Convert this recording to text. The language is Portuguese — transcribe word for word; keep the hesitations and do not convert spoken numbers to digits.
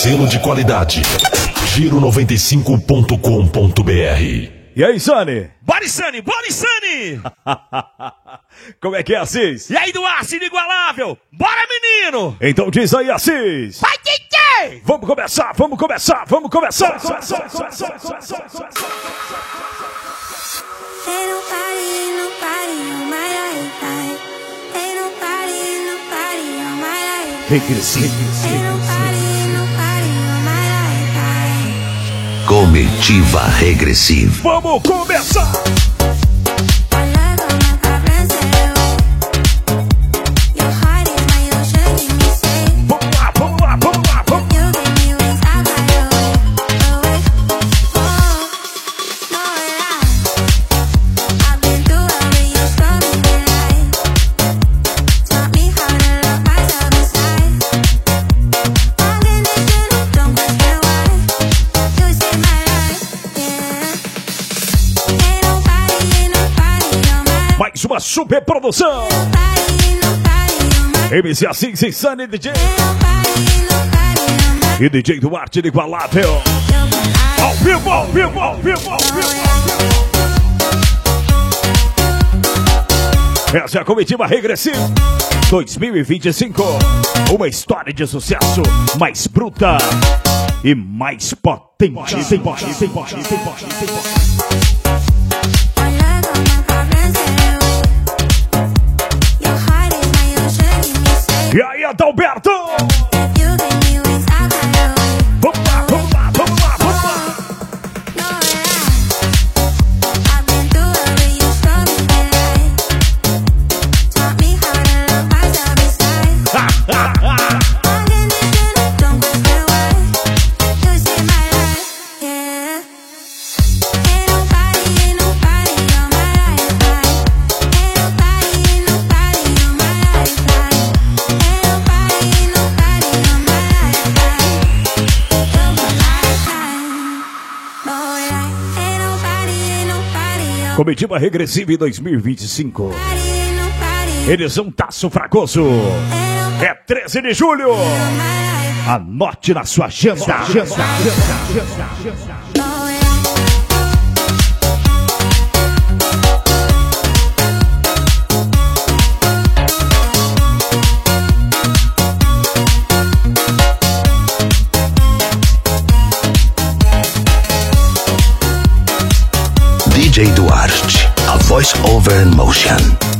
selo de qualidade. Giro noventa e cinco ponto com ponto br. E aí, Sani? Bora, Sani! Bora, Sani! Como é que é, Assis? E aí, Duarte, inigualável! Bora, menino! Então diz aí, Assis! Vai, D J! Vamos começar, vamos começar, vamos começar! Comitiva Regressiva. Vamos começar! Vamos lá, vamos lá, vamos lá, vamos lá! Mais uma super produção! M C Assis e Sunny D J e D J Duarte inigualável. Ao vivo, ao vivo, ao vivo, ao vivo. Essa é a Comitiva Regressiva dois mil e vinte e cinco. Uma história de sucesso mais bruta e mais potente. potente, potente, potente, potente. E aí, Adalberto? Vamos lá, vamos lá, vamos lá, vamos lá. Comitiva Regressiva em dois mil e vinte e cinco. Edição Taço Fragoso. É treze de julho. Anote na sua agenda. D J Duarte, a voice over in motion.